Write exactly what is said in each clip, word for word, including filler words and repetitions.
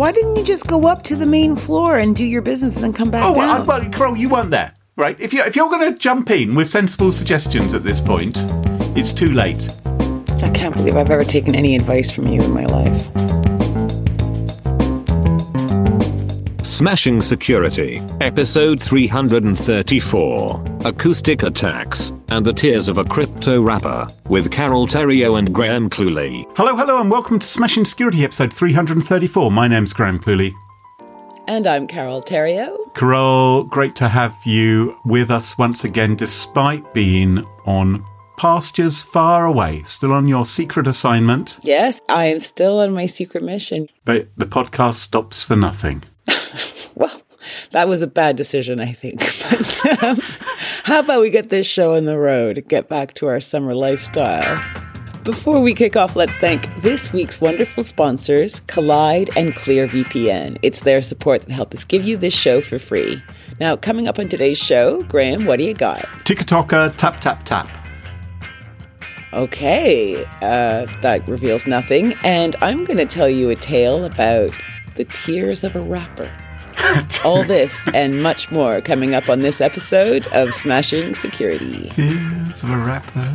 Why didn't you just go up to the main floor and do your business and then come back oh, down? well, well, Carol, you weren't there, right? If, you, if you're going to jump in with sensible suggestions at this point, it's too late. I can't believe I've ever taken any advice from you in my life. Smashing Security, episode three hundred thirty-four, Acoustic Attacks, and the Tears of a Crypto Rapper, with Carol Theriault and Graham Cluley. Hello, hello, and welcome to Smashing Security, episode three hundred thirty-four. My name's Graham Cluley. And I'm Carol Theriault. Carol, great to have you with us once again, despite being on pastures far away, still on your secret assignment. Yes, I am still on my secret mission. But the podcast stops for nothing. Well, that was a bad decision, I think. But um, how about we get this show on the road, get back to our summer lifestyle? Before we kick off, let's thank this week's wonderful sponsors, Collide and ClearVPN. It's their support that help us give you this show for free. Now, coming up on today's show, Graham, what do you got? TikToker, tap, tap, tap. Okay, uh, that reveals nothing. And I'm going to tell you a tale about the tears of a rapper. All this and much more coming up on this episode of Smashing Security. Tears of a rapper.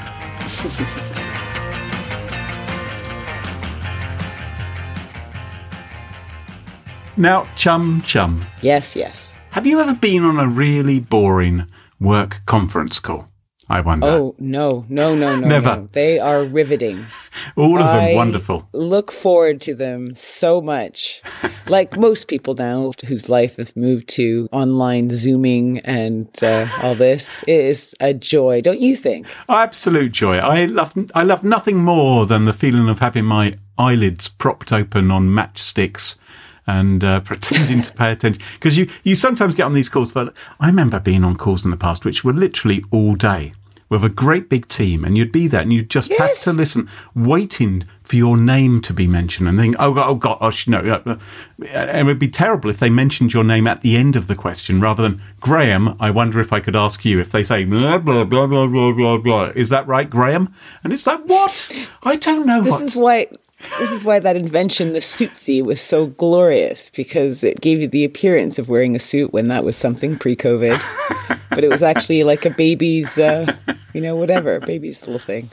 Now, chum chum. Yes, yes. Have you ever been on a really boring work conference call? I wonder. Oh, no, no, no, no. Never. No. They are riveting. All of them I wonderful. Look forward to them so much. Like most people now whose life have moved to online Zooming and uh, all this, it is a joy, don't you think? Absolute joy. I love I love nothing more than the feeling of having my eyelids propped open on matchsticks and uh, pretending to pay attention. Because you, you sometimes get on these calls, but I remember being on calls in the past which were literally all day with a great big team, and you'd be there and you'd just yes. have to listen, waiting for your name to be mentioned and think, oh, God, oh, gosh, no. And it would be terrible if they mentioned your name at the end of the question rather than, Graham, I wonder if I could ask you. If they say, blah, blah, blah, blah, blah, blah, blah, is that right, Graham? And it's like, what? I don't know This what. is why... This is why that invention, the suitsy, was so glorious, because it gave you the appearance of wearing a suit when that was something pre-COVID. But it was actually like a baby's, uh, you know, whatever, baby's little thing.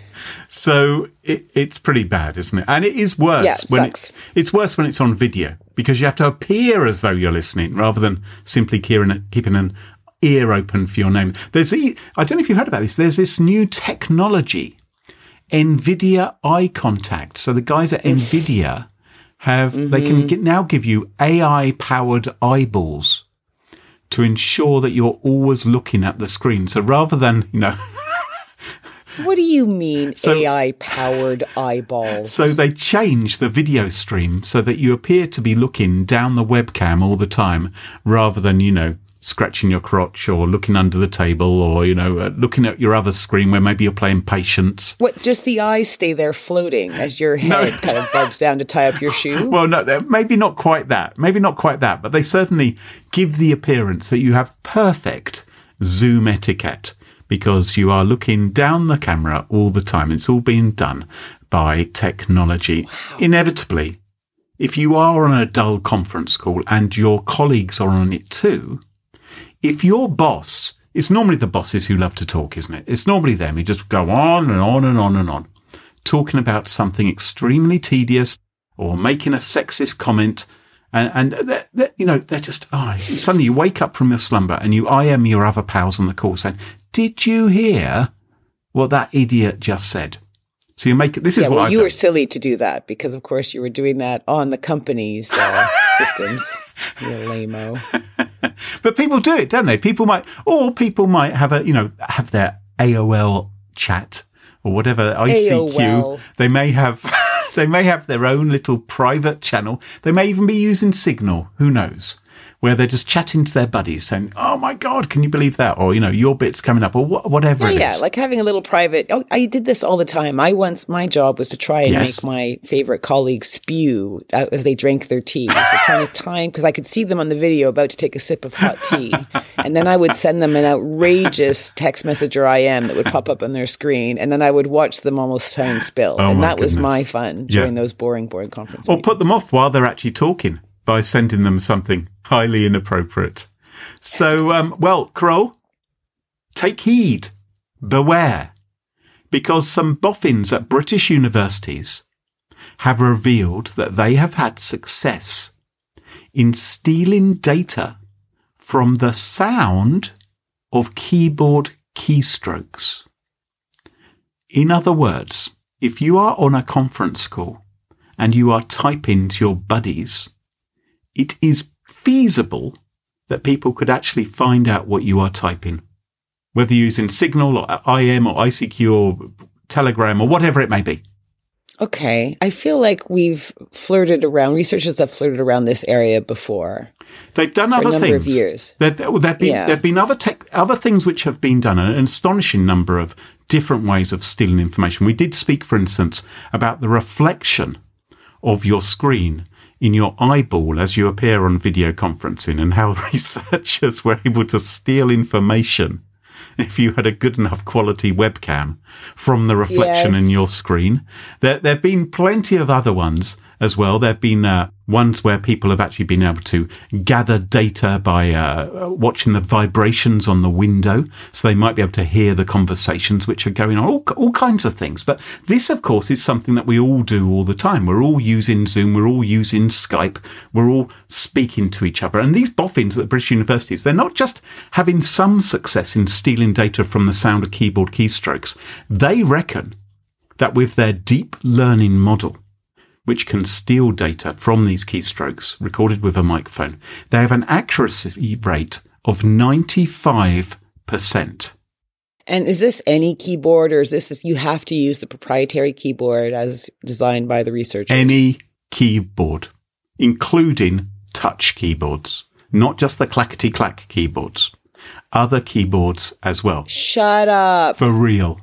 So it, it's pretty bad, isn't it? And it is worse. Yeah, it when sucks. It, it's worse when it's on video, because you have to appear as though you're listening rather than simply keeping, keeping an ear open for your name. There's the, I don't know if you've heard about this. There's this new technology, NVIDIA eye contact. So the guys at NVIDIA have, mm-hmm. they can get, now give you A I-powered eyeballs to ensure that you're always looking at the screen. So rather than, you know... What do you mean, so, A I-powered eyeballs? So they change the video stream so that you appear to be looking down the webcam all the time rather than, you know, scratching your crotch or looking under the table or, you know, uh, looking at your other screen where maybe you're playing Patience. What, just the eyes stay there floating as your head no. kind of bobs down to tie up your shoe? Well, no, maybe not quite that. Maybe not quite that. But they certainly give the appearance that you have perfect Zoom etiquette because you are looking down the camera all the time. It's all being done by technology. Wow. Inevitably, if you are on a dull conference call and your colleagues are on it too, if your boss, it's normally the bosses who love to talk, isn't it? It's normally them who just go on and on and on and on, talking about something extremely tedious or making a sexist comment. And, and they're, they're, you know, they're just, oh, suddenly you wake up from your slumber and you I M your other pals on the call saying, did you hear what that idiot just said? So you make it, this is yeah, what well, I've you done. were silly to do that because, of course, you were doing that on the company's uh, systems. You lame-o. But people do it, don't they? People might, or people might have a, you know, have their A O L chat or whatever, I C Q. A O L. They may have, they may have their own little private channel. They may even be using Signal. Who knows? where they're just chatting to their buddies saying, oh my God, can you believe that? Or, you know, your bit's coming up or wh- whatever yeah, it yeah, is. like having a little private. Oh, I did this all the time. I once, my job was to try and Yes. make my favorite colleagues spew uh, as they drank their tea. So trying to time, because I could see them on the video about to take a sip of hot tea. And then I would send them an outrageous text message or I M that would pop up on their screen. And then I would watch them almost try and spill. Oh, and my that was goodness. my fun Yeah. during those boring board conference Or meetings. put them off while they're actually talking by sending them something highly inappropriate. So, um, well, Kroll, take heed, beware, because some boffins at British universities have revealed that they have had success in stealing data from the sound of keyboard keystrokes. In other words, if you are on a conference call and you are typing to your buddies, it is feasible that people could actually find out what you are typing, whether you're using Signal or I M or I C Q or Telegram or whatever it may be. Okay. I feel like we've flirted around, researchers have flirted around this area before. They've done For a other number things. of years. There have been, Yeah. there've been other tech, other things which have been done, an astonishing number of different ways of stealing information. We did speak, for instance, about the reflection of your screen in your eyeball as you appear on video conferencing and how researchers were able to steal information if you had a good enough quality webcam from the reflection Yes. in your screen. There there have been plenty of other ones as well. There have been uh, ones where people have actually been able to gather data by uh, watching the vibrations on the window, so they might be able to hear the conversations which are going on, all, all kinds of things. But this, of course, is something that we all do all the time. We're all using Zoom, we're all using Skype, we're all speaking to each other. And these boffins at the British universities, they're not just having some success in stealing data from the sound of keyboard keystrokes. They reckon that with their deep learning model, which can steal data from these keystrokes recorded with a microphone, they have an accuracy rate of ninety-five percent. And is this any keyboard, or is this, you have to use the proprietary keyboard as designed by the researchers? Any keyboard, including touch keyboards, not just the clackety-clack keyboards, other keyboards as well. Shut up. For real.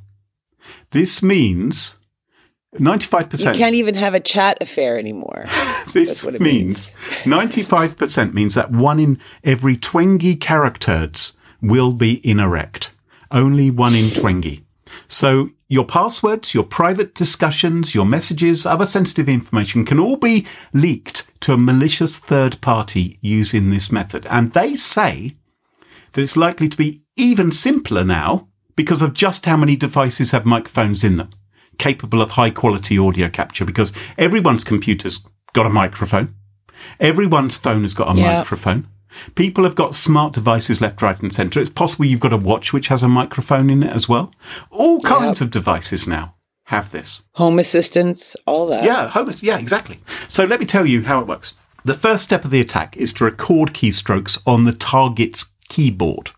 This means ninety-five You percent. can't even have a chat affair anymore. This That's what it means ninety-five percent means that one in every twenty characters will be inerect. Only one in twenty. So your passwords, your private discussions, your messages, other sensitive information can all be leaked to a malicious third party using this method. And they say that it's likely to be even simpler now because of just how many devices have microphones in them, capable of high quality audio capture, because everyone's computer's got a microphone. Everyone's phone has got a Yeah. microphone. People have got smart devices left, right and centre. It's possible you've got a watch which has a microphone in it as well. All kinds of devices now have this. Home assistants, all that. Yeah, home, yeah, exactly. So let me tell you how it works. The first step of the attack is to record keystrokes on the target's keyboard,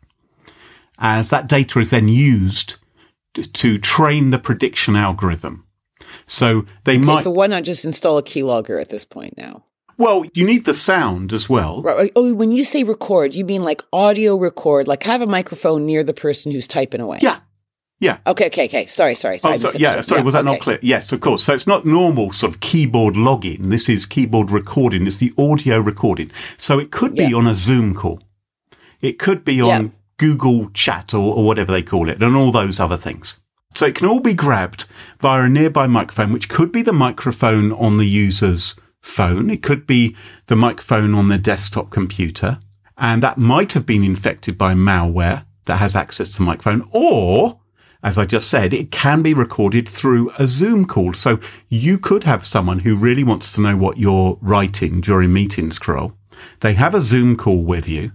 as that data is then used to train the prediction algorithm. So they Okay, might... so why not just install a keylogger at this point now? Well, you need the sound as well. Right. Oh, when you say record, you mean like audio record, like have a microphone near the person who's typing away? Yeah. Yeah. Okay, okay, okay. Sorry, sorry. sorry Oh, I so, yeah, misunderstood. sorry, was that okay. not clear? Yes, of course. So it's not normal sort of keyboard logging. This is keyboard recording. It's the audio recording. So it could be Yeah. on a Zoom call. It could be on Yeah. Google Chat or, or whatever they call it, and all those other things. So it can all be grabbed via a nearby microphone, which could be the microphone on the user's phone. It could be the microphone on their desktop computer. And that might have been infected by malware that has access to the microphone. Or, as I just said, it can be recorded through a Zoom call. So you could have someone who really wants to know what you're writing during meetings, Kroll. They have a Zoom call with you,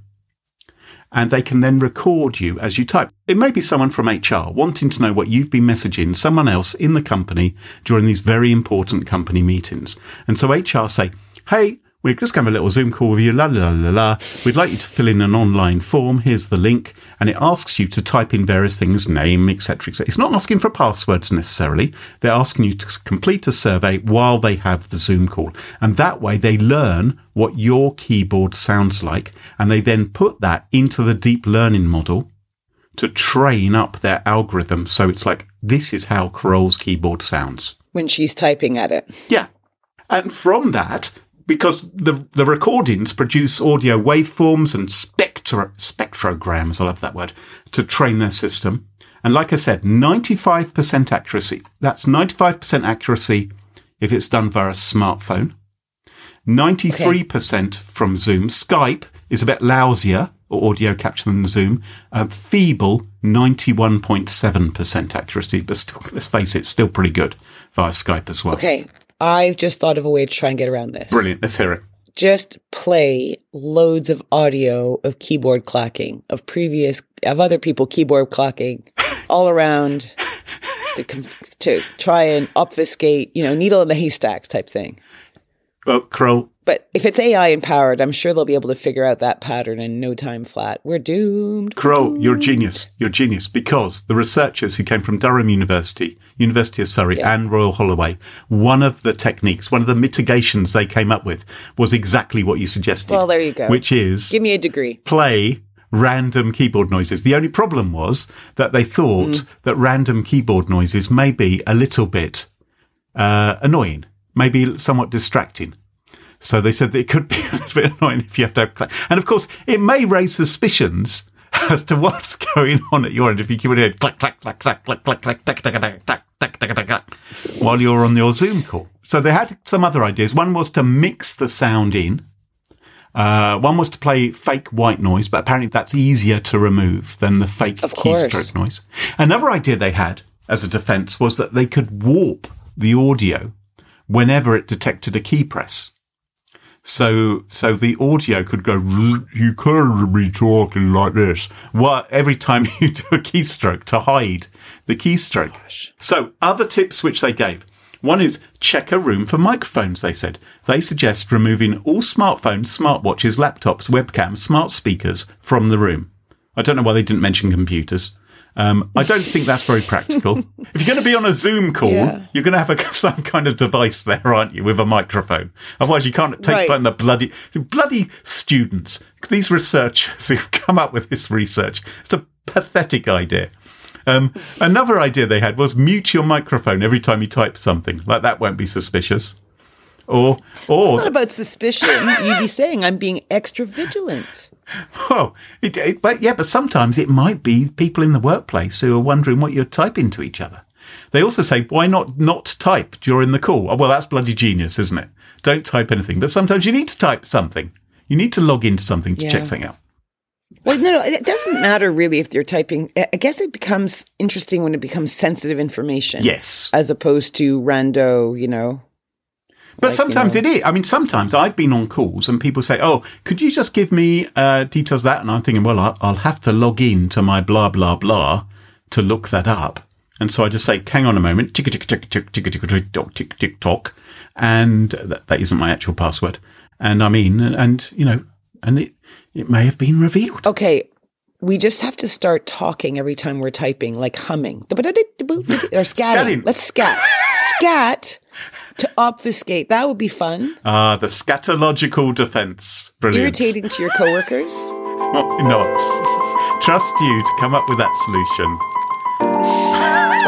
and they can then record you as you type. It may be someone from H R wanting to know what you've been messaging someone else in the company during these very important company meetings. And so H R say, hey, we're just going to have a little Zoom call with you, la, la, la, la. We'd like you to fill in an online form. Here's the link. And it asks you to type in various things, name, et cetera, et cetera. It's not asking for passwords necessarily. They're asking you to complete a survey while they have the Zoom call. And that way they learn what your keyboard sounds like. And they then put that into the deep learning model to train up their algorithm. So it's like, this is how Carol's keyboard sounds. When she's typing at it. Yeah. And from that, because the the recordings produce audio waveforms and spectra, spectrograms, I love that word, to train their system. And like I said, ninety-five percent accuracy. That's ninety-five percent accuracy if it's done via a smartphone. ninety-three percent okay. from Zoom. Skype is a bit lousier or audio capture than Zoom. Uh, feeble, ninety-one point seven percent accuracy. But still, let's face it, still pretty good via Skype as well. Okay. I've just thought of a way to try and get around this. Brilliant. Let's hear it. Just play loads of audio of keyboard clacking, of previous, of other people keyboard clacking all around to, to try and obfuscate, you know, needle in the haystack type thing. Well, Carol. But if it's A I empowered, I'm sure they'll be able to figure out that pattern in no time flat. We're doomed. Carol, you're a genius. You're a genius because the researchers who came from Durham University, University of Surrey yeah. and Royal Holloway, one of the techniques, one of the mitigations they came up with was exactly what you suggested. Well, there you go. Which is... Give me a degree. Play random keyboard noises. The only problem was that they thought mm. that random keyboard noises may be a little bit uh, annoying, maybe somewhat distracting. So they said that it could be a little bit annoying if you have to have clap. And of course, it may raise suspicions as to what's going on at your end if you keep on hearing clack, clack, clack, clack, clack, clack, clack, clack, clack, clack, clack, clack, clack, clack, while you're on your Zoom call. So they had some other ideas. One was to mix the sound in. Uh, one was to play fake white noise, but apparently that's easier to remove than the fake keystroke noise. Another idea they had as a defense was that they could warp the audio whenever it detected a key press. So, so the audio could go, you could be talking like this. What, every time you do a keystroke to hide the keystroke. Gosh. So other tips which they gave. One is check a room for microphones, they said. They suggest removing all smartphones, smartwatches, laptops, webcams, smart speakers from the room. I don't know why they didn't mention computers. Um, I don't think that's very practical. If you're going to be on a Zoom call, yeah. you're going to have a, some kind of device there, aren't you, with a microphone? Otherwise, you can't take right. part in the bloody, bloody students. These researchers who've come up with this research. It's a pathetic idea. Um, another idea they had was mute your microphone every time you type something. Like that won't be suspicious. Or, or it's not about suspicion. You'd be saying I'm being extra vigilant. Well, it, it, but yeah, but sometimes it might be people in the workplace who are wondering what you're typing to each other. They also say, why not not type during the call? Oh, well, that's bloody genius, isn't it? Don't type anything. But sometimes you need to type something. You need to log into something to yeah. check something out. Well, no, no, it doesn't matter really if you're typing. I guess it becomes interesting when it becomes sensitive information. Yes. As opposed to rando, you know. But like, sometimes you know. it is. I mean, sometimes I've been on calls and people say, oh, could you just give me uh, details of that? And I'm thinking, well, I'll, I'll have to log in to my blah, blah, blah to look that up. And so I just say, hang on a moment, tick, tick, tick, tick, tick, tick, tick, tick, tick, tick, tock. And that, that isn't my actual password. And I mean, and, you know, and it, it may have been revealed. Okay. We just have to start talking every time we're typing, like humming. Or scatting. Scatting. Let's scat. Scat. To obfuscate. That would be fun. Ah, the scatological defense. Brilliant. Irritating to your coworkers? Why not? Trust you to come up with that solution. It's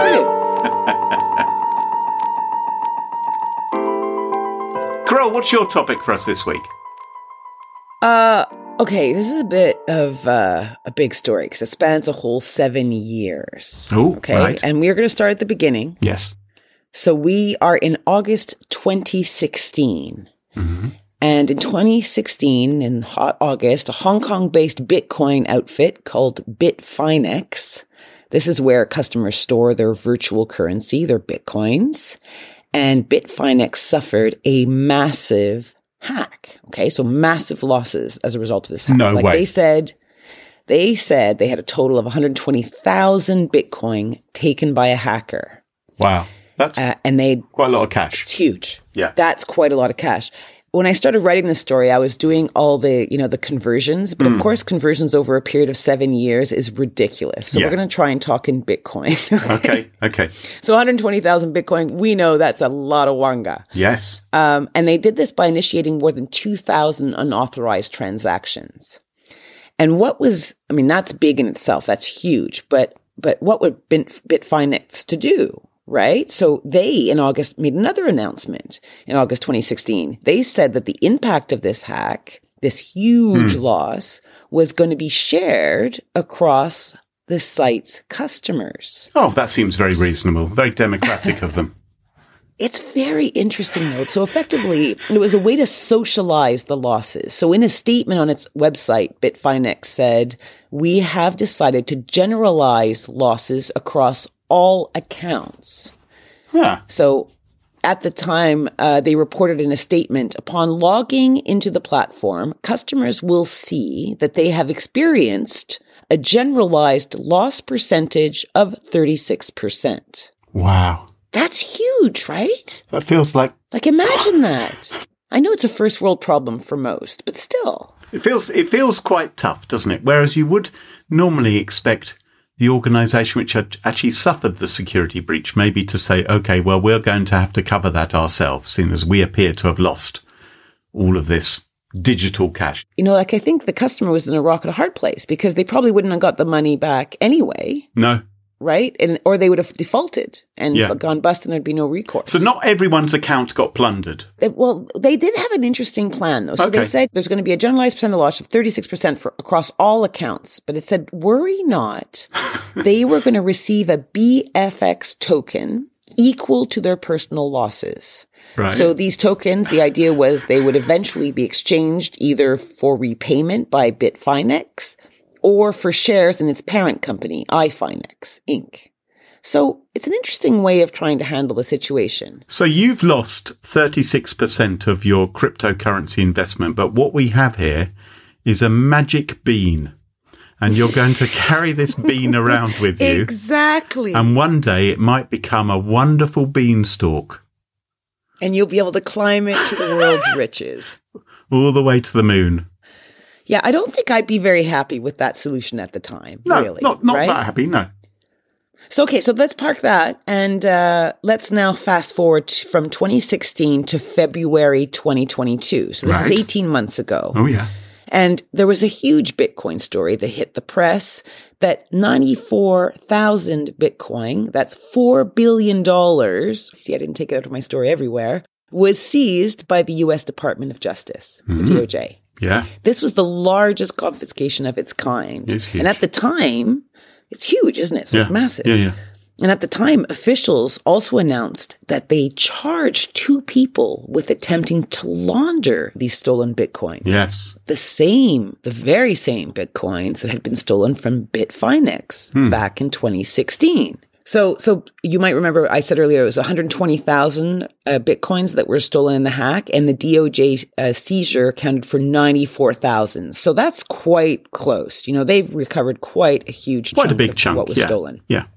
brilliant. Carol, what's your topic for us this week? Uh, okay, this is a bit of uh, a big story because it spans a whole seven years. Oh, okay. Right. And we're going to start at the beginning. Yes. So we are in August twenty sixteen. Mm-hmm. And in twenty sixteen, in hot August, a Hong Kong-based Bitcoin outfit called Bitfinex. This is where customers store their virtual currency, their Bitcoins. And Bitfinex suffered a massive hack. Okay, so massive losses as a result of this hack. No like way. They said, they said they had a total of one hundred twenty thousand Bitcoin taken by a hacker. Wow. That's uh, and they quite a lot of cash. It's huge. Yeah. That's quite a lot of cash. when I started writing this story, I was doing all the, you know, the conversions. But of course, conversions over a period of seven years is ridiculous. So Yeah. we're going to try and talk in Bitcoin. Okay. Okay. So one hundred twenty thousand Bitcoin, we know that's a lot of wanga. Yes. Um, and they did this by initiating more than two thousand unauthorized transactions. And what was, I mean, that's big in itself. That's huge. But but what would Bit, Bitfinex to do? Right? So they, in August, made another announcement in August twenty sixteen. They said that the impact of this hack, this huge hmm. loss, was going to be shared across the site's customers. Oh, that seems very reasonable, very democratic of them. It's very interesting, though. So effectively, it was a way to socialize the losses. So in a statement on its website, Bitfinex said, we have decided to generalize losses across all accounts. Huh. So at the time, uh, they reported in a statement, upon logging into the platform, customers will see that they have experienced a generalized loss percentage of thirty-six percent. Wow. That's huge, right? That feels like... Like, imagine that. I know it's a first world problem for most, but still. It feels, it feels quite tough, doesn't it? Whereas you would normally expect the organisation which had actually suffered the security breach maybe to say, OK, well, we're going to have to cover that ourselves, seeing as we appear to have lost all of this digital cash. You know, like, I think the customer was in a rock and a hard place because they probably wouldn't have got the money back anyway. No. Right? And or they would have defaulted and Yeah. gone bust and there'd be no recourse. So not everyone's account got plundered. They- well, they did have an interesting plan, though. So Okay. they said there's going to be a generalized percent of loss of thirty-six percent for across all accounts. But it said, worry not. They were going to receive a B F X token equal to their personal losses. Right. So these tokens, the idea was they would eventually be exchanged either for repayment by Bitfinex or for shares in its parent company, iFinex, Incorporated. So it's an interesting way of trying to handle the situation. So you've lost thirty-six percent of your cryptocurrency investment, but what we have here is a magic bean. And you're going to carry this bean around with you. Exactly. And one day it might become a wonderful beanstalk. And you'll be able to climb it to the world's riches. All the way to the moon. Yeah, I don't think I'd be very happy with that solution at the time. No, really, not, not right? that happy, no. So, okay, so let's park that. And uh, let's now fast forward t- from twenty sixteen to February twenty twenty-two. So this Right. is eighteen months ago. Oh, yeah. And there was a huge Bitcoin story that hit the press that ninety-four thousand Bitcoin, that's four billion dollars. See, I didn't take it out of my story everywhere, was seized by the U S Department of Justice, Mm-hmm. the D O J. Yeah. This was the largest confiscation of its kind. It's huge. And at the time, it's huge, isn't it? It's like Yeah. massive. Yeah, yeah. And at the time, officials also announced that they charged two people with attempting to launder these stolen Bitcoins. Yes. The same, the very same Bitcoins that had been stolen from Bitfinex Hmm. back in twenty sixteen. So, so you might remember I said earlier it was one hundred twenty thousand uh, Bitcoins that were stolen in the hack, and the D O J uh, seizure accounted for ninety-four thousand. So that's quite close. You know, they've recovered quite a huge Quite chunk a big of chunk. what was yeah. stolen. Yeah.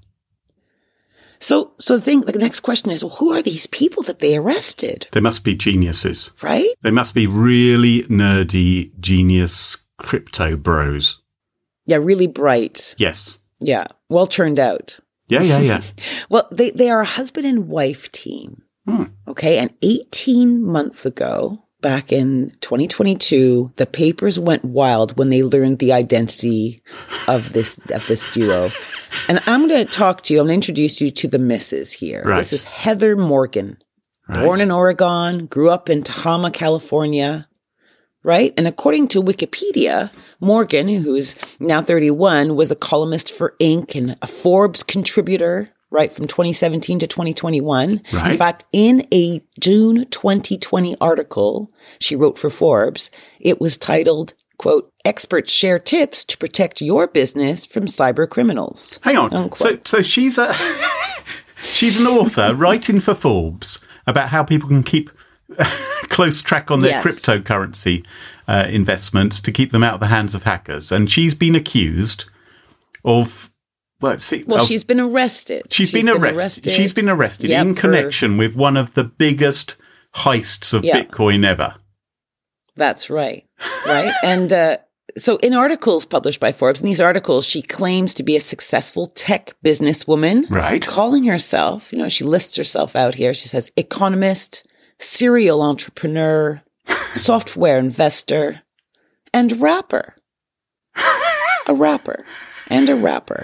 So, so the thing, the next question is, well, who are these people that they arrested? They must be geniuses. Right? They must be really nerdy, genius crypto bros. Yeah, really bright. Yes. Yeah, well turned out. Yeah, yeah, yeah. Well, they, they are a husband and wife team. Hmm. Okay. And eighteen months ago, back in twenty twenty-two, the papers went wild when they learned the identity of this, of this duo. And I'm going to talk to you. I'm going to introduce you to the missus here. Right. This is Heather Morgan, Right. born in Oregon, grew up in Tahoma, California. Right. And according to Wikipedia, Morgan, who's now thirty-one, was a columnist for Inc and a Forbes contributor, right, from twenty seventeen to twenty twenty-one. Right. In fact, in a June twenty twenty article she wrote for Forbes, it was titled, quote, "Experts share tips to protect your business from cyber criminals." Hang on. Unquote. So, so she's a she's an author writing for Forbes about how people can keep close track on their Yes. cryptocurrency uh, investments to keep them out of the hands of hackers. And she's been accused of, well, see, Well, of- she's been arrested. she's been, arrested. She's been arrested Yep, in for- connection with one of the biggest heists of Yeah. Bitcoin ever. That's right. Right. And uh, so in articles published by Forbes, in these articles, she claims to be a successful tech businesswoman. Right. Calling herself, you know, she lists herself out here. She says economist, serial entrepreneur, software investor, and rapper. A rapper and a rapper.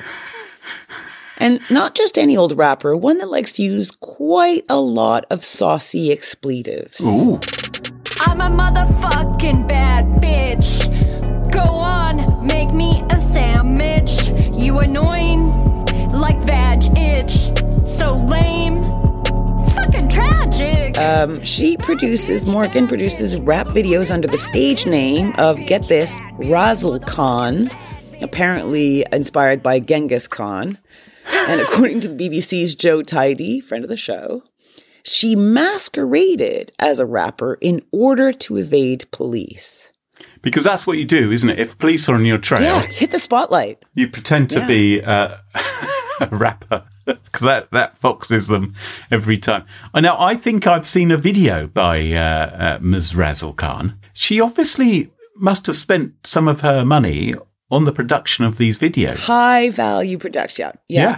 And not just any old rapper, one that likes to use quite a lot of saucy expletives. Ooh. I'm a motherfucking bad bitch. Go on, make me a sandwich. You annoying like vag itch. So lame. It's fucking tragic. Um, she produces, Morgan produces rap videos under the stage name of, get this, Razzle Khan, apparently inspired by Genghis Khan. And according to the B B C's Joe Tidy, friend of the show, she masqueraded as a rapper in order to evade police. Because that's what you do, isn't it? If police are on your trail, Yeah, hit the spotlight. you pretend to Yeah. be uh, a rapper. Because that, that foxes them every time. Uh, Now, I think I've seen a video by uh, uh, Miz Razzle Khan. She obviously must have spent some of her money on the production of these videos. High value production. Yeah.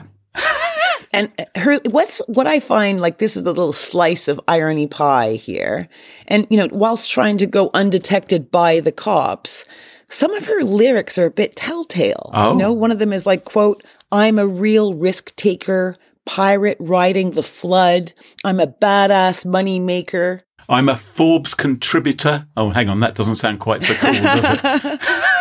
And her, what's what I find, like, this is the little slice of irony pie here. And, you know, whilst trying to go undetected by the cops, some of her lyrics are a bit telltale. Oh. You know, one of them is like, quote, I'm a real risk taker, pirate riding the flood. I'm a badass money maker. I'm a Forbes contributor. Oh, hang on. That doesn't sound quite so cool, does it?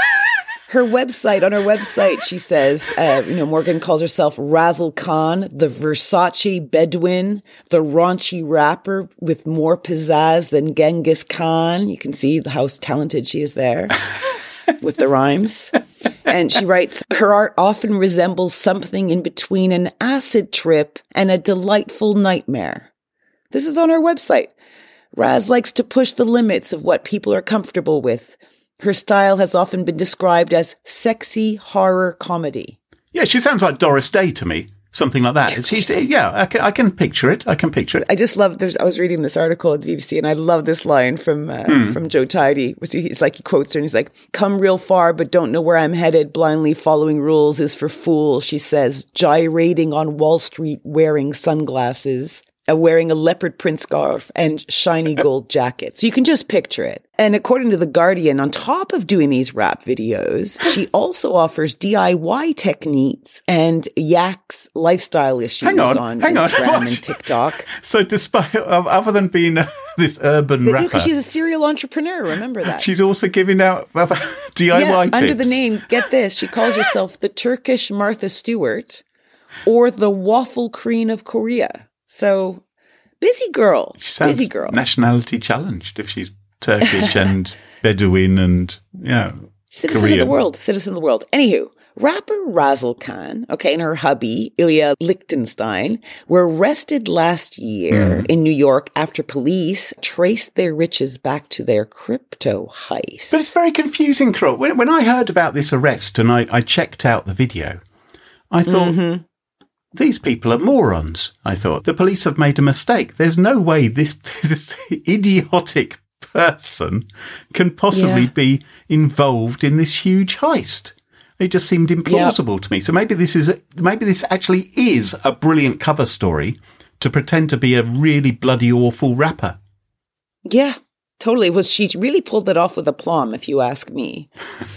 Her website, on her website, she says, uh, you know, Morgan calls herself Razzle Khan, the Versace Bedouin, the raunchy rapper with more pizzazz than Genghis Khan. You can see how talented she is there with the rhymes. And she writes, her art often resembles something in between an acid trip and a delightful nightmare. This is on her website. Raz likes to push the limits of what people are comfortable with. Her style has often been described as sexy horror comedy. Yeah, she sounds like Doris Day to me. Something like that. She's, yeah, I can, I can picture it. I can picture it. I just love, there's, I was reading this article at the B B C and I love this line from uh, mm. from Joe Tidy. He's like, he quotes her and he's like, come real far but don't know where I'm headed. Blindly following rules is for fools, she says, gyrating on Wall Street wearing sunglasses. Uh, wearing a leopard print scarf and shiny gold jacket. So you can just picture it. And according to The Guardian, on top of doing these rap videos, she also offers D I Y techniques and yaks lifestyle issues hang on, on hang Instagram on. and TikTok. So despite, other than being uh, this urban They do, rapper, 'cause she's a serial entrepreneur, remember that. she's also giving out uh, D I Y yeah, tips. under the name, get this, she calls herself the Turkish Martha Stewart or the Waffle Queen of Korea. So, busy girl. She sounds busy girl. nationality challenged if she's Turkish and Bedouin and, yeah, Citizen Korean. of the world. Citizen of the world. Anywho, rapper Razzle Khan, okay, and her hubby, Ilya Lichtenstein, were arrested last year Mm. in New York after police traced their riches back to their crypto heist. But it's very confusing, Carol. When, when I heard about this arrest and I, I checked out the video, I thought... Mm-hmm. These people are morons, I thought. The police have made a mistake. There's no way this, this idiotic person can possibly Yeah. be involved in this huge heist. It just seemed implausible yep. to me. So maybe this is a, maybe this actually is a brilliant cover story to pretend to be a really bloody awful rapper. Yeah, totally. Well, she really pulled it off with aplomb, if you ask me.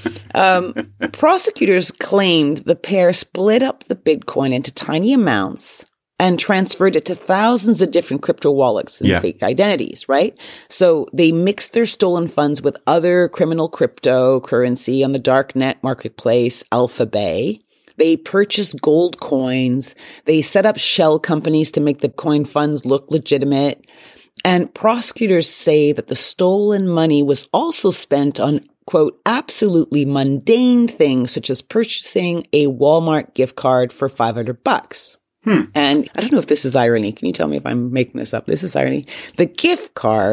Um, prosecutors claimed the pair split up the Bitcoin into tiny amounts and transferred it to thousands of different crypto wallets and yeah. fake identities, right? So they mixed their stolen funds with other criminal cryptocurrency on the darknet marketplace, Alphabay. They purchased gold coins. They set up shell companies to make the coin funds look legitimate. And prosecutors say that the stolen money was also spent on, quote, absolutely mundane things such as purchasing a Walmart gift card for five hundred bucks. Hmm. And I don't know if this is irony. Can you tell me if I'm making this up? This is irony. The gift card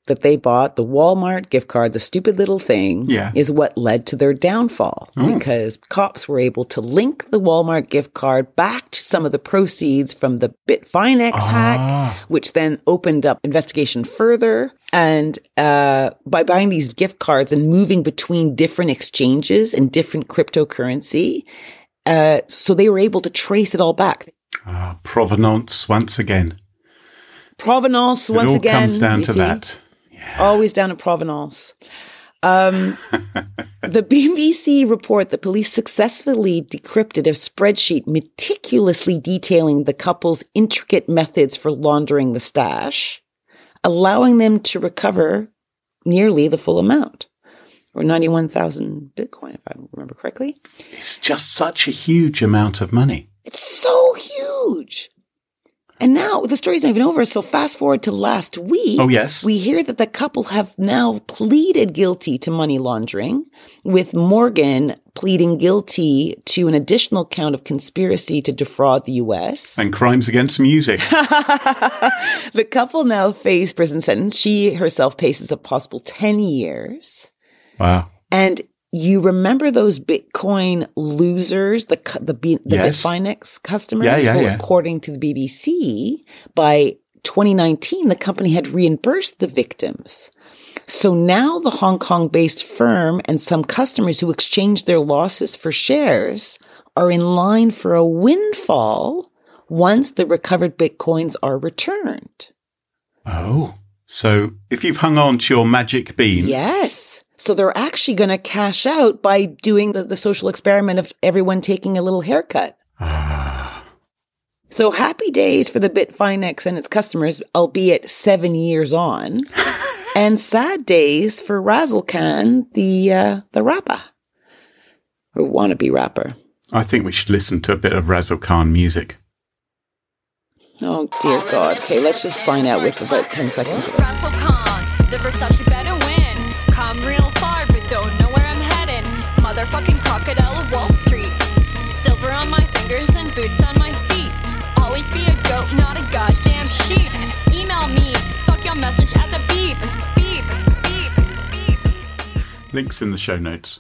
that they bought, the Walmart gift card, the stupid little thing, Yeah. is what led to their downfall Oh. because cops were able to link the Walmart gift card back to some of the proceeds from the Bitfinex Ah. hack, which then opened up investigation further. And uh, by buying these gift cards and moving between different exchanges and different cryptocurrency, uh, so they were able to trace it all back. Ah, provenance once again. Provenance, It once all again. comes down you to see? that. Always down to provenance. Um, the B B C report that police successfully decrypted a spreadsheet meticulously detailing the couple's intricate methods for laundering the stash, allowing them to recover nearly the full amount, or ninety-one thousand Bitcoin, if I remember correctly. It's just such a huge amount of money. It's so huge. And now the story's not even over. So fast forward to last week. Oh, yes. We hear that the couple have now pleaded guilty to money laundering, with Morgan pleading guilty to an additional count of conspiracy to defraud the U S. And crimes against music. The couple now face prison sentence. She herself faces a possible ten years. Wow. And you remember those Bitcoin losers, the cu- the, B- the Yes. Bitfinex customers? Yeah, yeah, well, yeah. according to the B B C, by twenty nineteen, the company had reimbursed the victims. So now the Hong Kong-based firm and some customers who exchanged their losses for shares are in line for a windfall once the recovered Bitcoins are returned. Oh. So if you've hung on to your magic bean. Yes. So they're actually going to cash out by doing the, the social experiment of everyone taking a little haircut. So happy days for the Bitfinex and its customers, albeit seven years on. And sad days for Razzle Khan, the, uh, the rapper. Or wannabe rapper. I think we should listen to a bit of Razzle Khan music. Oh, dear God. Okay, let's just sign out with about ten seconds of it. Russell Khan, the Versace better win. Come real far, but don't know where I'm heading. Motherfucking crocodile of Wall Street. Silver on my fingers and boots on my feet. Always be a goat, not a goddamn sheep. Email me, fuck your message at the beep. Beep, beep, beep. Links in the show notes.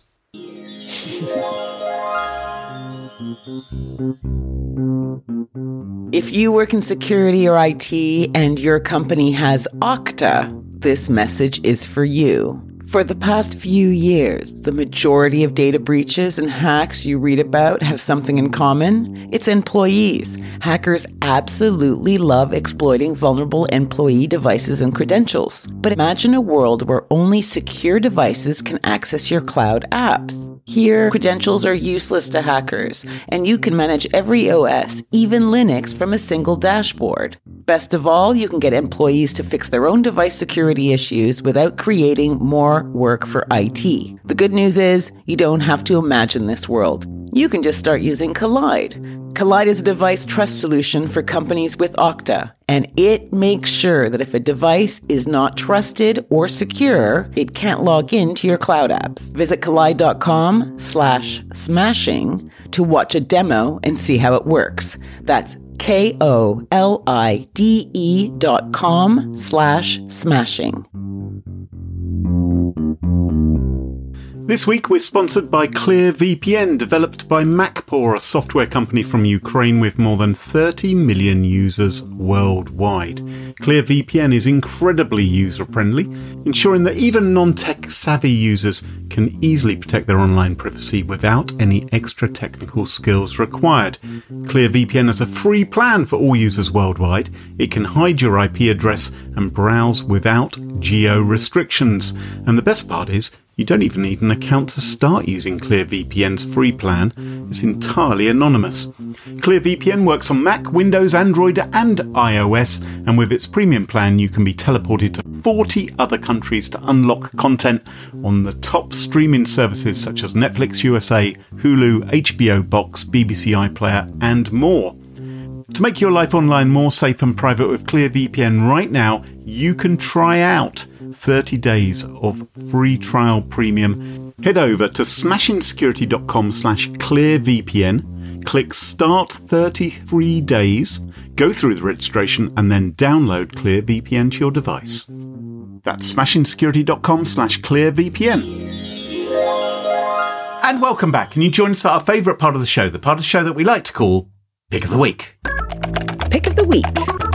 If you work in security or I T and your company has Okta, this message is for you. For the past few years, the majority of data breaches and hacks you read about have something in common. It's employees. Hackers absolutely love exploiting vulnerable employee devices and credentials. But imagine a world where only secure devices can access your cloud apps. Here, credentials are useless to hackers, and you can manage every O S, even Linux, from a single dashboard. Best of all, you can get employees to fix their own device security issues without creating more work for I T. The good news is, you don't have to imagine this world. You can just start using Collide. Collide is a device trust solution for companies with Okta, and it makes sure that if a device is not trusted or secure, it can't log into your cloud apps. Visit collide.com slash smashing to watch a demo and see how it works. That's K O L I D E dot com slash smashing. This week we're sponsored by ClearVPN, developed by MacPaw, a software company from Ukraine with more than thirty million users worldwide. ClearVPN is incredibly user-friendly, ensuring that even non-tech savvy users can easily protect their online privacy without any extra technical skills required. ClearVPN has a free plan for all users worldwide. It can hide your I P address and browse without geo-restrictions. And the best part is, you don't even need an account to start using ClearVPN's free plan. It's entirely anonymous. ClearVPN works on Mac, Windows, Android and iOS, and with its premium plan you can be teleported to forty other countries to unlock content on the top streaming services such as Netflix U S A, Hulu, H B O Box, B B C iPlayer and more. To make your life online more safe and private with ClearVPN right now, you can try out thirty days of free trial premium. Head over to smashingsecurity.com slash clearvpn, click start thirty-three days, go through the registration and then download ClearVPN to your device. That's smashingsecurity.com slash clearvpn. And welcome back. And you join us at our favourite part of the show, the part of the show that we like to call Pick of the Week. Pick of the week.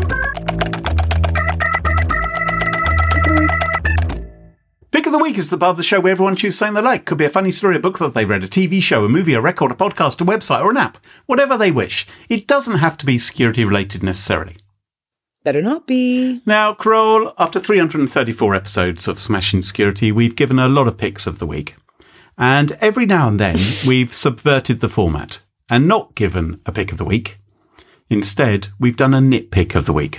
Pick of the Week is the part of the show where everyone chooses something they like. Could be a funny story, a book that they read, a T V show, a movie, a record, a podcast, a website, or an app. Whatever they wish. It doesn't have to be security related necessarily. Better not be. Now, Kroll, after three hundred thirty-four episodes of Smashing Security, we've given a lot of picks of the week. And every now and then, we've subverted the format and not given a pick of the week. Instead, we've done a nitpick of the week.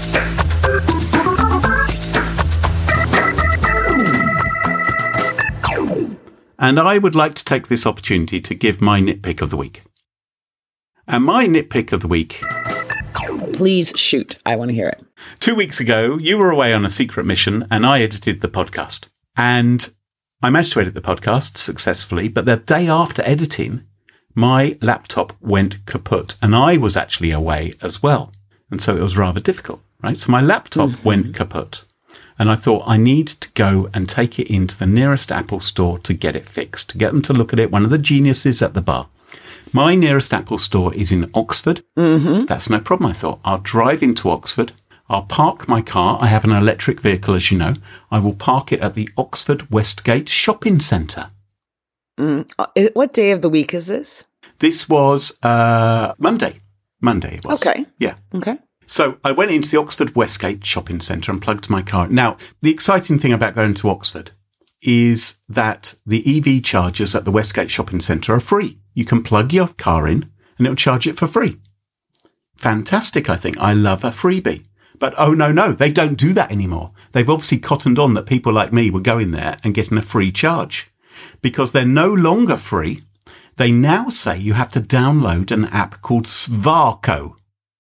And I would like to take this opportunity to give my nitpick of the week. And my nitpick of the week... Please shoot. I want to hear it. Two weeks ago, you were away on a secret mission and I edited the podcast. And I managed to edit the podcast successfully, but the day after editing, my laptop went kaput and I was actually away as well. And so it was rather difficult, right? So my laptop mm-hmm. went kaput. And I thought I need to go and take it into the nearest Apple store to get it fixed, to get them to look at it. One of the geniuses at the bar. My nearest Apple store is in Oxford. Mm-hmm. That's no problem, I thought. I'll drive into Oxford. I'll park my car. I have an electric vehicle, as you know. I will park it at the Oxford Westgate Shopping Centre. Mm. What day of the week is this? This was uh, Monday. Monday it was. Okay. Yeah. Okay. So I went into the Oxford Westgate Shopping Centre and plugged my car. Now, the exciting thing about going to Oxford is that the E V chargers at the Westgate Shopping Centre are free. You can plug your car in and it'll charge it for free. Fantastic, I think. I love a freebie. But oh, no, no, they don't do that anymore. They've obviously cottoned on that people like me were going there and getting a free charge. Because they're no longer free, they now say you have to download an app called Svarko.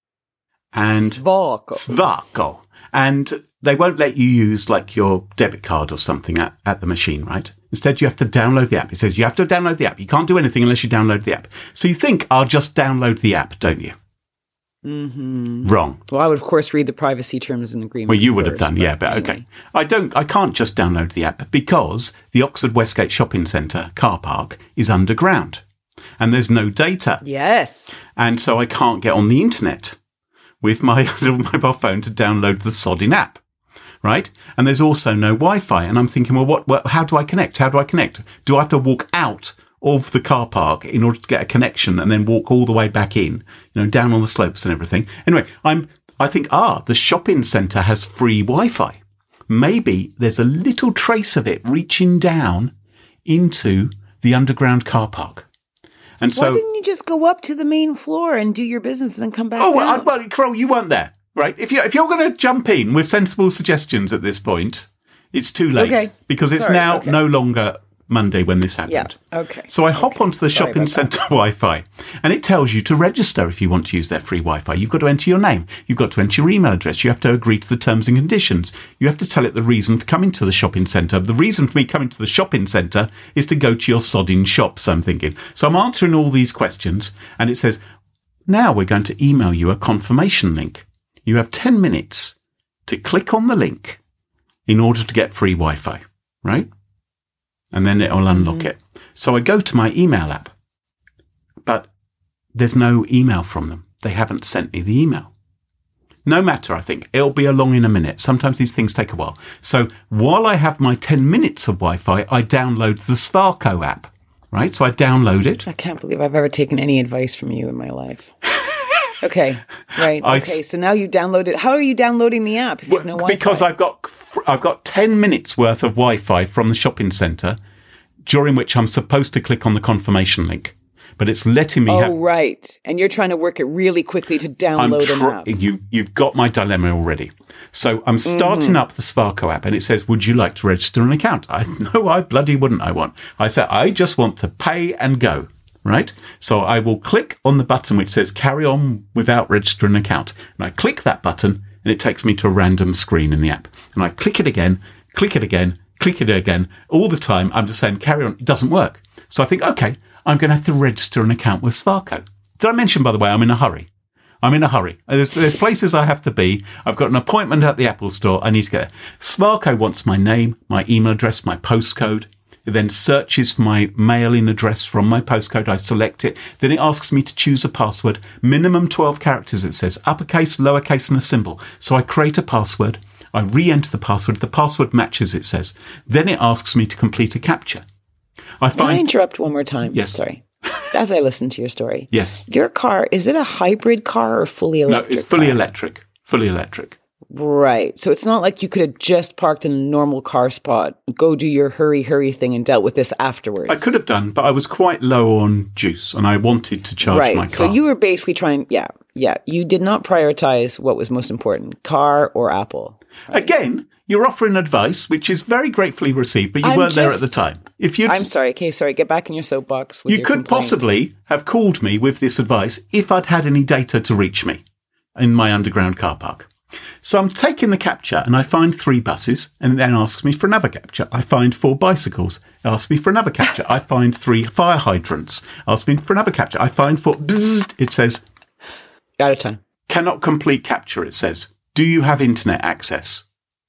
And Svarko. Svarko. And they won't let you use like your debit card or something at, at the machine, right? Instead, you have to download the app. It says you have to download the app. You can't do anything unless you download the app. So you think, I'll just download the app, don't you? Mm-hmm. Wrong. Well, I would, of course, read the privacy terms and agreements. Well, you would have first, done, but yeah, but anyway. okay. I don't, I can't just download the app because the Oxford Westgate Shopping Centre car park is underground and there's no data. Yes. And so I can't get on the internet with my little mobile phone to download the sodding app. Right? And there's also no Wi-Fi. And I'm thinking, well, what, what, how do I connect? How do I connect? Do I have to walk out of the car park in order to get a connection and then walk all the way back in, you know, down on the slopes and everything? Anyway, I'm, I think, ah, the shopping centre has free Wi-Fi. Maybe there's a little trace of it reaching down into the underground car park. And so, why didn't you just go up to the main floor and do your business and then come back oh, down? well, I, well, Carol, you weren't there. Right, if you if you're going to jump in with sensible suggestions at this point, it's too late okay. because it's Sorry, now okay. no longer Monday when this happened. Yeah. Okay. So I hop okay. onto the Sorry shopping centre Wi-Fi, and it tells you to register if you want to use their free Wi-Fi. You've got to enter your name, you've got to enter your email address, you have to agree to the terms and conditions. You have to tell it the reason for coming to the shopping centre. The reason for me coming to the shopping centre is to go to your sodding shops. I'm thinking. So I'm answering all these questions, and it says, now we're going to email you a confirmation link. You have ten minutes to click on the link in order to get free Wi-Fi, right? And then it'll unlock mm-hmm. it. So I go to my email app, but there's no email from them. They haven't sent me the email. No matter, I think. It'll be along in a minute. Sometimes these things take a while. So while I have my ten minutes of Wi-Fi, I download the Svarko app, right? So I download it. I can't believe I've ever taken any advice from you in my life. Okay, right. I Okay, s- so now you download it. How are you downloading the app if you have no Wi-Fi? Because I've got I've got ten minutes worth of Wi-Fi from the shopping centre, during which I'm supposed to click on the confirmation link, but it's letting me. Oh, have, right. And you're trying to work it really quickly to download tr- an app. You you've got my dilemma already. So I'm starting mm-hmm. up the Svarko app, and it says, "Would you like to register an account?" I no, I bloody wouldn't. I want. I said, I just want to pay and go. Right? So I will click on the button which says carry on without registering an account. And I click that button and it takes me to a random screen in the app. And I click it again, click it again, click it again. All the time I'm just saying carry on. It doesn't work. So I think, okay, I'm going to have to register an account with Svarko. Did I mention, by the way, I'm in a hurry? I'm in a hurry. There's, there's places I have to be. I've got an appointment at the Apple store. I need to get there. Svarco wants my name, my email address, my postcode. It then searches for my mail-in address from my postcode. I select it. Then it asks me to choose a password. Minimum twelve characters, it says. Uppercase, lowercase, and a symbol. So I create a password. I re-enter the password. The password matches, it says. Then it asks me to complete a captcha. I find. Can I interrupt one more time? Yes. Sorry. As I listen to your story. Yes. Your car, is it a hybrid car or fully electric? No, it's fully car? electric. Fully electric. Right. So it's not like you could have just parked in a normal car spot, go do your hurry, hurry thing and dealt with this afterwards. I could have done, but I was quite low on juice and I wanted to charge right. my car. So you were basically trying, yeah, yeah. You did not prioritize what was most important, car or Apple. Right? Again, you're offering advice, which is very gratefully received, but you I'm weren't there at just- the time. If you, I'm sorry. Okay, sorry. Get back in your soapbox. With you your could complaint. possibly have called me with this advice if I'd had any data to reach me in my underground car park. So I'm taking the captcha and I find three buses and it then asks me for another captcha. I find four bicycles. It asks me for another captcha. I find three fire hydrants. Asks me for another captcha. I find four. Bzzzt, it says, Out of time. cannot complete captcha. It says, do you have internet access?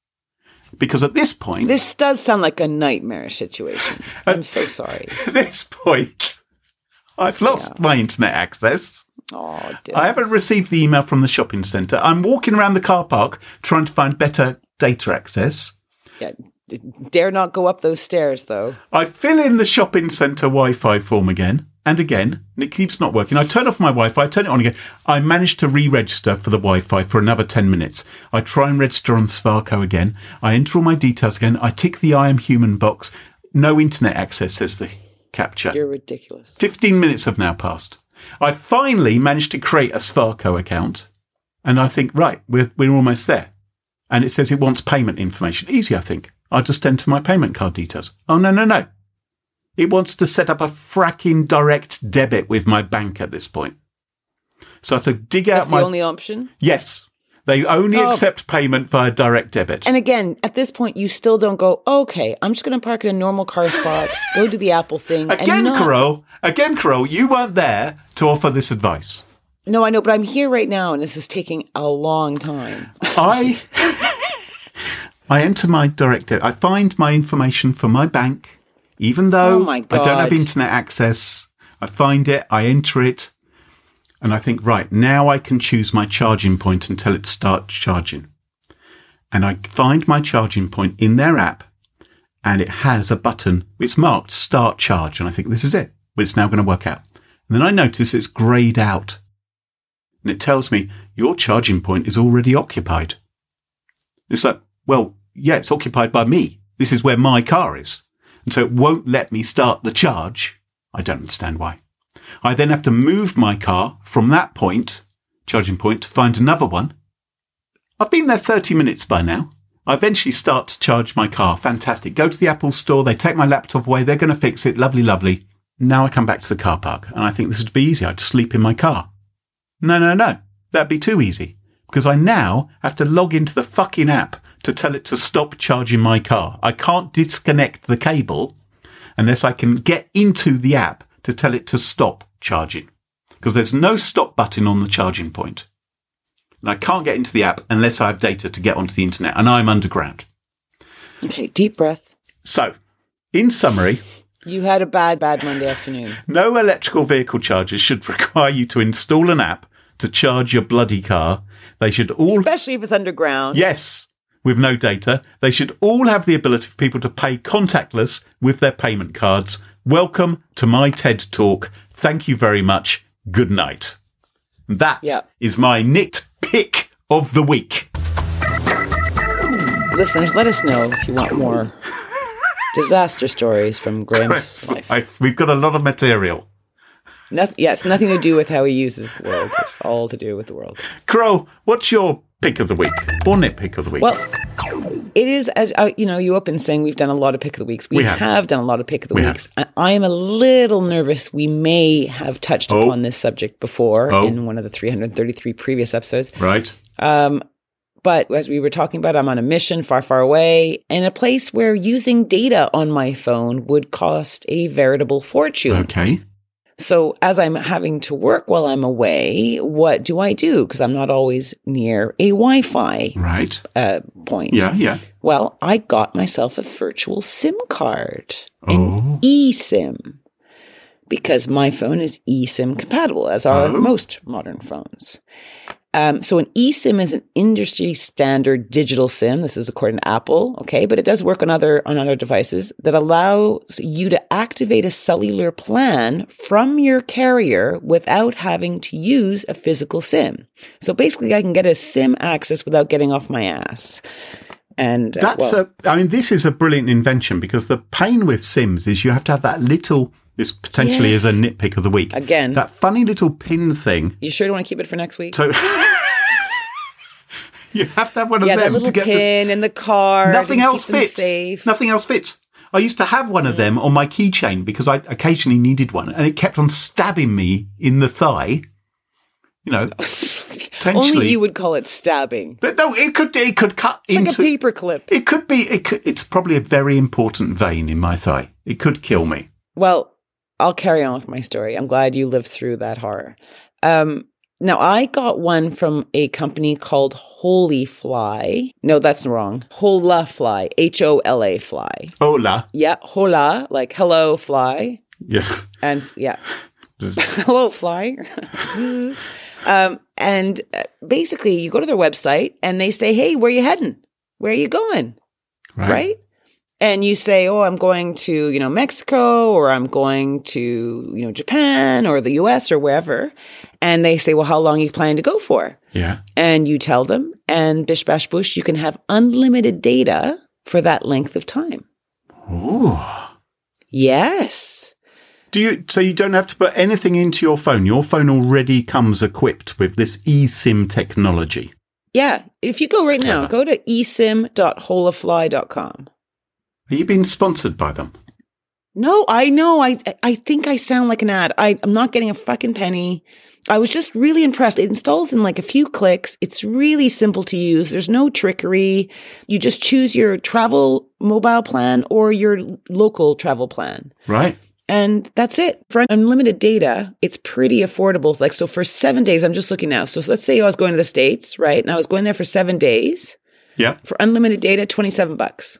Because at this point, This does sound like a nightmare situation. I'm so sorry. at this point, I've lost my internet access. Oh, I haven't received the email from the shopping centre. I'm walking around the car park trying to find better data access. Yeah, dare not go up those stairs, though. I fill in the shopping centre Wi-Fi form again and again, and it keeps not working. I turn off my Wi-Fi, I turn it on again. I manage to re-register for the Wi-Fi for another ten minutes. I try and register on Svarco again. I enter all my details again. I tick the I am human box. No internet access, says the captcha. You're ridiculous. fifteen minutes have now passed. I finally managed to create a Svarco account, and I think, right, we're we're almost there. And it says it wants payment information. Easy, I think. I'll just enter my payment card details. Oh, no, no, no. It wants to set up a fracking direct debit with my bank at this point. So I have to dig out That's my... the only option? Yes. They only Oh. accept payment via direct debit. And again, at this point, you still don't go, okay, I'm just going to park in a normal car spot, go do the Apple thing. Again, and not- Carol, again, Carol, you weren't there to offer this advice. No, I know, but I'm here right now, and this is taking a long time. I I enter my direct debit. I find my information for my bank, even though Oh my I don't have God. internet access. I find it, I enter it, and I think, right, now I can choose my charging point and tell it to start charging. And I find my charging point in their app, and it has a button. It's marked Start Charge, and I think this is it. But it's now going to work out. And then I notice it's greyed out. And it tells me, your charging point is already occupied. It's like, well, yeah, it's occupied by me. This is where my car is. And so it won't let me start the charge. I don't understand why. I then have to move my car from that point, charging point, to find another one. I've been there thirty minutes by now. I eventually start to charge my car. Fantastic. Go to the Apple store. They take my laptop away. They're going to fix it. Lovely, lovely. Now I come back to the car park and I think this would be easy. I'd just sleep in my car. No, no, no. That'd be too easy because I now have to log into the fucking app to tell it to stop charging my car. I can't disconnect the cable unless I can get into the app to tell it to stop charging because there's no stop button on the charging point. And I can't get into the app unless I have data to get onto the internet and I'm underground. Okay, deep breath. So, in summary, You had a bad, bad Monday afternoon. no electrical vehicle chargers should require you to install an app to charge your bloody car. They should all, Especially if it's underground. yes, with no data. They should all have the ability for people to pay contactless with their payment cards. Welcome to my TED Talk. Thank you very much. Good night. That Yeah. is my nitpick of the week. Listeners, let us know if you want more disaster stories from Graham's life. I, we've got a lot of material. Noth- yes, nothing to do with how he uses the world. It's all to do with the world. Crow, what's your pick of the week or nitpick of the week? Well, it is, as uh, you know, you opened saying we've done a lot of pick of the weeks. We, We have. have. done a lot of pick of the We weeks. I, I am a little nervous. We may have touched Oh. upon this subject before Oh. in one of the three hundred thirty-three previous episodes. right. But as we were talking about, I'm on a mission far, far away in a place where using data on my phone would cost a veritable fortune. Okay. So as I'm having to work while I'm away, what do I do? Because I'm not always near a Wi-Fi Right. uh, point. Yeah, yeah. Well, I got myself a virtual SIM card, Oh. an eSIM, because my phone is eSIM compatible, as are Oh. most modern phones. Um, so an eSIM is an industry standard digital SIM. This is according to Apple, okay, but it does work on other on other devices that allows you to activate a cellular plan from your carrier without having to use a physical SIM. So basically, I can get a SIM access without getting off my ass. And uh, That's well, a, I mean, this is a brilliant invention because the pain with Sims is you have to have that little, this potentially Yes. is a nitpick of the week. Again. That funny little pin thing. you sure don't want to keep it for next week? So you have to have one of yeah, that them little to get the, pin in the card. nothing and else keep them fits. safe. Nothing else fits. I used to have one of them on my keychain because I occasionally needed one and it kept on stabbing me in the thigh. You know, potentially. Only you would call it stabbing. But no, it could it could cut It's into like a paper clip. It could be. It could, it's probably a very important vein in my thigh. It could kill me. Well, I'll carry on with my story. I'm glad you lived through that horror. Um, now, I got one from a company called Holy Fly. No, that's wrong. Hola Fly. H O L A Fly. Hola. Yeah, hola, like hello, fly. Yeah. And yeah, hello, fly. um, and uh, basically, you go to their website and they say, hey, where are you heading? Where are you going? Right. Right? And you say, oh, I'm going to, you know, Mexico, or I'm going to, you know, Japan or the U S or wherever. And they say, well, how long are you planning to go for? Yeah. And you tell them, and bish bash boosh, you can have unlimited data for that length of time. Ooh. Yes. Do you? So you don't have to put anything into your phone. Your phone already comes equipped with this eSIM technology. Yeah. If you go right It's now, clever. go to esim dot holafly dot com. Are you being sponsored by them? No, I know. I I think I sound like an ad. I, I'm not getting a fucking penny. I was just really impressed. It installs in like a few clicks. It's really simple to use. There's no trickery. You just choose your travel mobile plan or your local travel plan. Right. And that's it. For unlimited data, it's pretty affordable. Like, so for seven days, I'm just looking now. So let's say I was going to the States, right? And I was going there for seven days. Yeah. For unlimited data, twenty-seven bucks.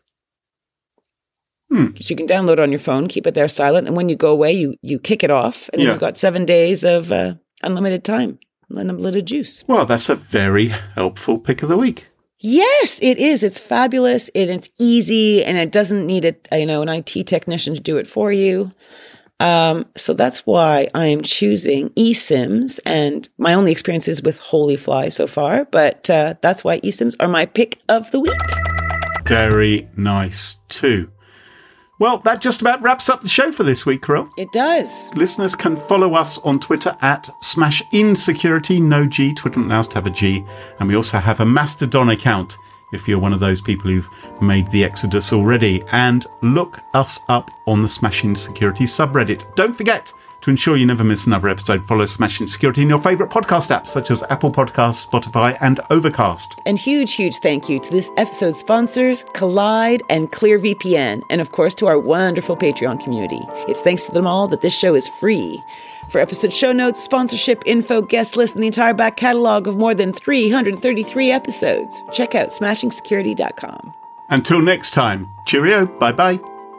Hmm. So you can download it on your phone, keep it there silent. And when you go away, you, you kick it off. And then Yeah. you've got seven days of uh, unlimited time, unlimited juice. Well, that's a very helpful pick of the week. Yes, it is. It's fabulous and it's easy and it doesn't need a, you know, an I T technician to do it for you. Um, so that's why I am choosing eSIMs, and my only experience is with Holy Fly so far, but uh, that's why eSIMs are my pick of the week. Very nice too. Well, that just about wraps up the show for this week, Carol. It does. Listeners can follow us on Twitter at Smash Insecurity, no G. Twitter allows to have a G. And we also have a Mastodon account if you're one of those people who've made the exodus already. And look us up on the Smash Insecurity subreddit. Don't forget to ensure you never miss another episode. Follow Smash Insecurity in your favourite podcast apps such as Apple Podcasts, Spotify and Overcast. And huge, huge thank you to this episode's sponsors, Collide and ClearVPN, and of course to our wonderful Patreon community. It's thanks to them all that this show is free. For episode show notes, sponsorship info, guest list, and the entire back catalog of more than three hundred thirty-three episodes, check out smashing security dot com. Until next time, cheerio, bye-bye.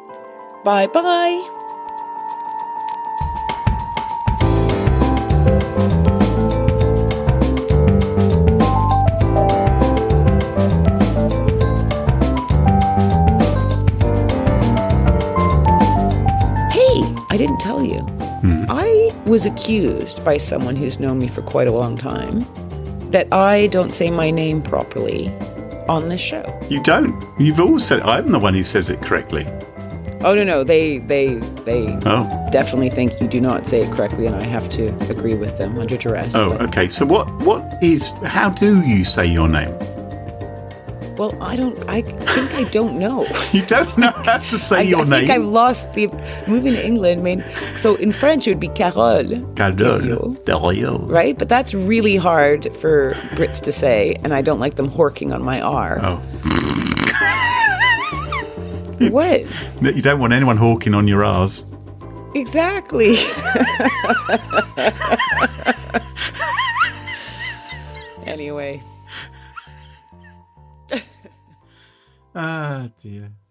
Bye-bye. I didn't tell you. Hmm. I was accused by someone who's known me for quite a long time that I don't say my name properly on this show. You don't. You've always said I'm the one who says it correctly. Oh, no, no. They they, they oh. definitely think you do not say it correctly, and I have to agree with them under duress. Oh, but... okay. So what? what is, how do you say your name? Well, I don't, I think I don't know. You don't know how to say I, your I name? I think I've lost the, moving to England, I mean, so in French it would be Carole. Carole. Carole. Right? But that's really hard for Brits to say, and I don't like them horking on my R. Oh. What? You don't want anyone hawking on your R's. Exactly. Anyway. Ah, dear.